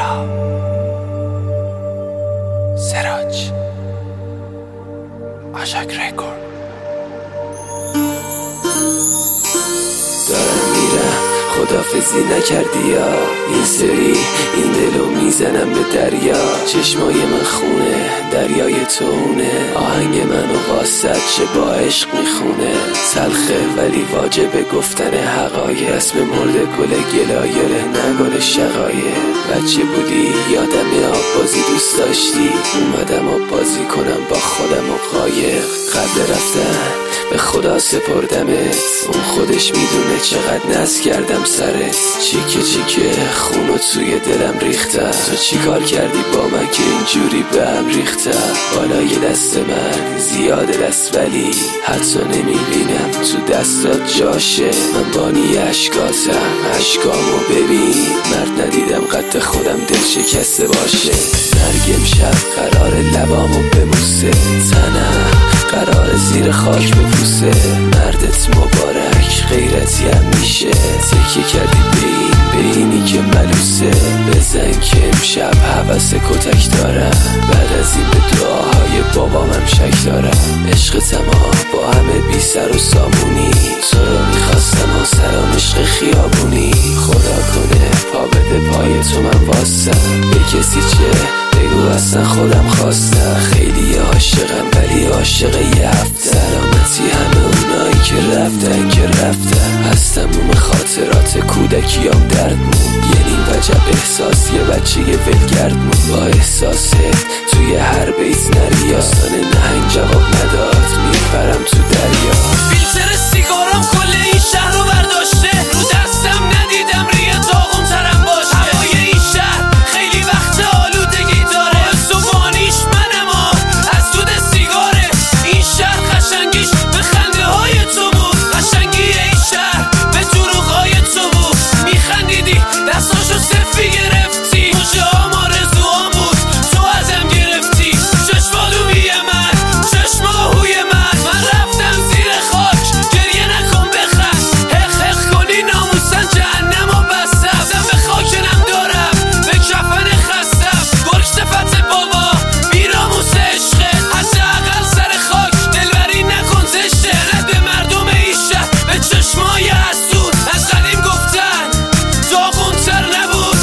مهراب سراج آشاک رکورد. دارم میرم خدافزی نکردی یا این سری این دلو میزنم به دریا. چشمای من خونه دریای تونه، آهنگ منو واسط چه با عشق میخونه. تلخه ولی واجبه گفتن حقایق، اسم مرده گل گلایره نه گل شقایق. بچه بودی یادم آب بازی دوست داشتی، اومدم آب بازی کنم با خودم و قایق. قبل رفتن به خدا سپردمت، اون خودش میدونه چقدر ناز کردم سرت. چیکه چیکه خونو توی دلم ریختم، تو چی کار کردی با من که اینجوری به هم ریختم. بالای دست من زیاده دست ولی حتی نمیبینم تو دستات جاشه. من بانی عشقاتم، عشقامو ببین، مرد ندیدم قد خودم دل شکسته باشه. مرگ امشب قرار لبامو ببوسه، تنم قرار زیر خاک بپوسه. مردت مبارک غیرتی هم میشه، تکیه کردی به اینی که ملوسه. بزن که امشب حوث کتک دارم، بعد از این به دعاهای بابامم شک دارم. عشق تمام با همه بی سر و سامونی، تو رو میخواستم و سلام عشق خیابونی. خدا کنه پا بده پای تو من واسم، به کسی چه بگو اصلا خودم خواستم. خیلی عاشقم ولی عاشق یه هفته، سلامتی همه اونایی که رفتن از تموم خاطرات کودکیام درد مون. یه نیم وجب احساس یه بچه یه ولگرد مون، با احساسه توی هر بیت نری. آستان نهنگ جواب نداد میپرم تو دریا. فیلتر سیگارم کل این شهر رو برداشته، رو دستم ندیدم ریه داغون ترم باشه. هوای این شهر خیلی وقت آلودگی داره، صبحانیش منم از دود سیگاره. این شهر قشنگیش به خنده های تو بود، قشنگی این شهر به دروغای تو بود. میخندیدی دستاشو صفی گرفتی، مجه هم آرزوام بود تو ازم گرفتی. چشمالوی من چشماهوی من رفتم زیر خاک. گریه نکن بخند، حق کنی ناموسن جهنم و بستم. دم به خاکنم دارم به کفن خستم، گرگ صفت بابا بیراموس عشقه. حداقل سر خاک دلبری نکن زشته. رد به مردم این شهر به چشمای حسود، از قدیم گفتن داغون تر نبود.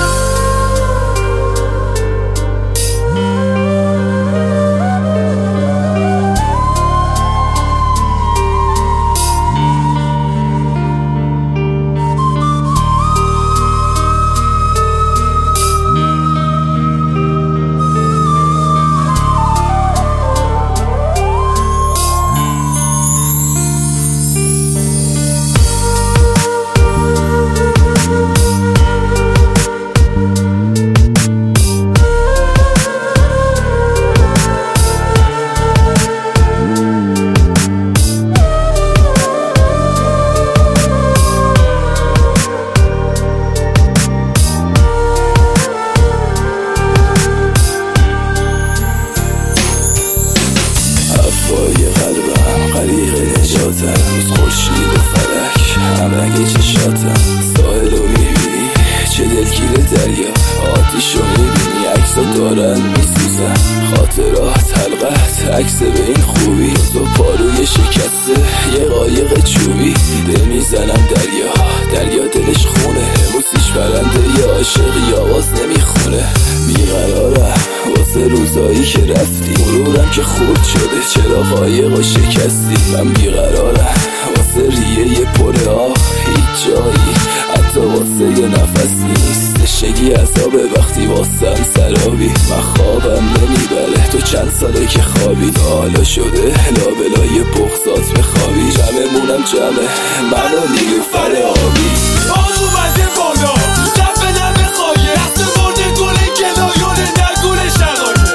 هوای قلبم غریق نجاتم، روز خورشید و فلک همرنگ چشاتم. ساحل رو میبینی چه دلگیر دریا، آتیش رو میبینی عکسا دارن میسوزن. خاطرات حلقت عکس به این خوبی، تو پاروی شکسته یه قایق چوبی. دل میزنم دریا دلش خونه، موسیش برنده یه عاشقی آواز نمیخونه. بیقرارم واسه روزایی که رفتی، مرورم که خورد شده چرا قایق و شکستی. من بیقرارم واسه ریه یه پر آه، هیچ جایی حتی واسه یه نفس نیست. نشگی عذابه وقتی واسم سرابی، من خوابم نمیبره تو چند ساله که خوابی. حالا شده لابلای بغضات بخوابی، جمعمونم جمعه منو نیلوفر آبی. آن اومده بالا دم به دم خواهیه، دست مرده گل گلایون در گل شقایه.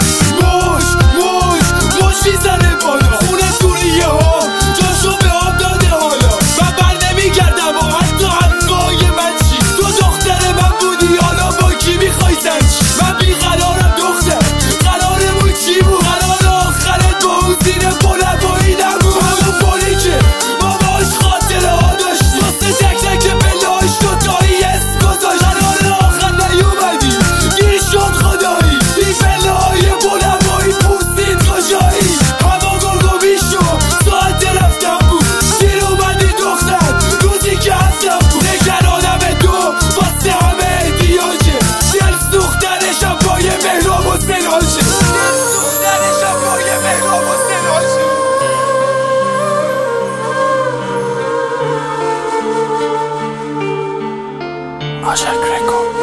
موش میزنه بالا، خونه توریه ها جاشو به آب داده حالا. من بر نمیگردم و حتی حرفای من چی، تو دختر من بودی حالا با کی میخوای زنچی. من بیقرارم دختر، قرارمون چی بود؟ قرار آخرت با اون زیر بلبایی نبود. همون پولی که باباش خاطره ها داشتی، واسه تک تک ماجک رکورد.